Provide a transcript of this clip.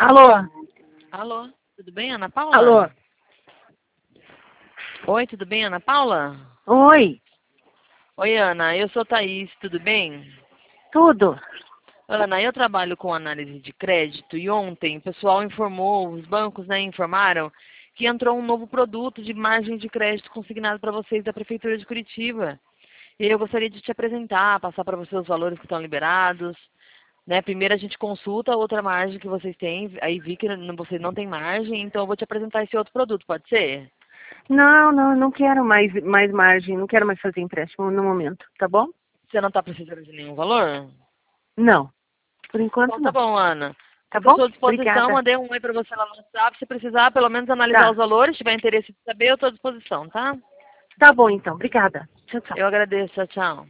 Alô? Alô, tudo bem, Ana Paula? Alô? Oi, tudo bem, Ana Paula? Oi? Oi, Ana, eu sou Thaís, tudo bem? Tudo? Ana, eu trabalho com análise de crédito e ontem o pessoal informou, os bancos, né, informaram que entrou um novo produto de margem de crédito consignado para vocês da Prefeitura de Curitiba. E eu gostaria de te apresentar, passar para você os valores que estão liberados. Né? Primeiro a gente consulta a outra margem que vocês têm, aí vi que vocês não têm margem, então eu vou te apresentar esse outro produto, pode ser? Não quero mais margem, não quero mais fazer empréstimo no momento, tá bom? Você não está precisando de nenhum valor? Não, por enquanto Então tá não, bom, Ana. tá Fico à bom? sua disposição, Obrigada. mandei um oi para você lá no WhatsApp. Se precisar, pelo menos analisar os Tá, valores, se tiver interesse de saber, eu estou à disposição, tá? tá bom então, obrigada. Tchau, tchau. Eu agradeço, tchau, tchau.